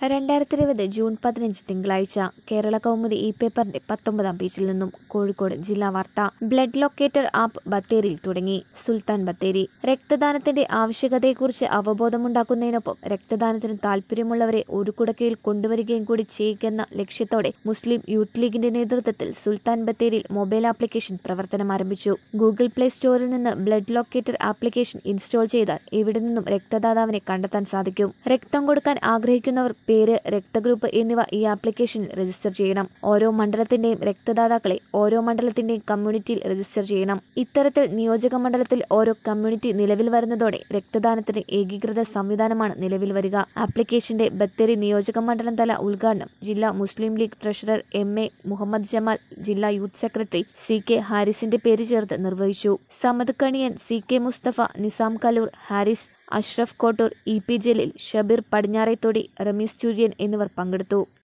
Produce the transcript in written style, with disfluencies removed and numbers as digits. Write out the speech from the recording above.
2020 June 15 തിങ്കളാഴ്ച കേരള കൗമുദി ഈ പേപ്പറിന്റെ 19-ാം പേജിൽ നിന്നും കോഴിക്കോട് ജില്ലാ വാർത്ത. ബ്ലഡ് ലൊക്കേറ്റർ ആപ്പ് ബത്തേരിയിൽ തുടങ്ങി. സുൽത്താൻ ബത്തേരി. രക്തദാനത്തിന്റെ ആവശ്യകതയെക്കുറിച്ച് അവബോധമുണ്ടാക്കുന്നതിനൊപ്പം രക്തദാനത്തിന് താൽപര്യമുള്ളവരെ ഒരു കുടക്കീഴിൽ കൊണ്ടുവരികയും കൂടി ചെയ്യുകയെന്ന ലക്ഷ്യത്തോടെ മുസ്ലിം യൂത്ത് ലീഗിന്റെ നേതൃത്വത്തിൽ സുൽത്താൻ ബത്തേരിയിൽ മൊബൈൽ ആപ്ലിക്കേഷൻ പ്രവർത്തനം ആരംഭിച്ചു. ഗൂഗിൾ പ്ലേ സ്റ്റോറിൽ നിന്ന് ബ്ലഡ് ലൊക്കേറ്റർ ആപ്ലിക്കേഷൻ ഇൻസ്റ്റാൾ ചെയ്താൽ എവിടെ നിന്നും രക്തദാതാവിനെ കണ്ടെത്താൻ സാധിക്കും. രക്തം കൊടുക്കാൻ ആഗ്രഹിക്കുന്നവർ പേര്, രക്തഗ്രൂപ്പ് എന്നിവ ഈ ആപ്ലിക്കേഷനിൽ രജിസ്റ്റർ ചെയ്യണം. ഓരോ മണ്ഡലത്തിന്റെയും രക്തദാതാക്കളെ ഓരോ മണ്ഡലത്തിന്റെയും കമ്മ്യൂണിറ്റിയിൽ രജിസ്റ്റർ ചെയ്യണം. ഇത്തരത്തിൽ നിയോജക മണ്ഡലത്തിൽ ഓരോ കമ്മ്യൂണിറ്റി നിലവിൽ വരുന്നതോടെ രക്തദാനത്തിന് ഏകീകൃത സംവിധാനമാണ് നിലവിൽ വരിക. ആപ്ലിക്കേഷന്റെ ബത്തേരി നിയോജക മണ്ഡലം തല ഉദ്ഘാടനം ജില്ലാ Muslim League treasurer M A. Muhammad Jamal, ജില്ലാ യൂത്ത് സെക്രട്ടറി സി.കെ. ഹാരിസിന്റെ പേര് ചേർത്ത് നിർവഹിച്ചു. സമദ് കണിയൻ, സി.കെ. മുസ്തഫ, നിസാം കലൂർ, ഹാരിസ്, അഷ്റഫ് കോട്ടൂർ, ഇ.പി. ജലീൽ, ഷബീർ പടിഞ്ഞാറേത്തൊടി, റമീസ് ചുര്യൻ എന്നിവർ പങ്കെടുത്തു.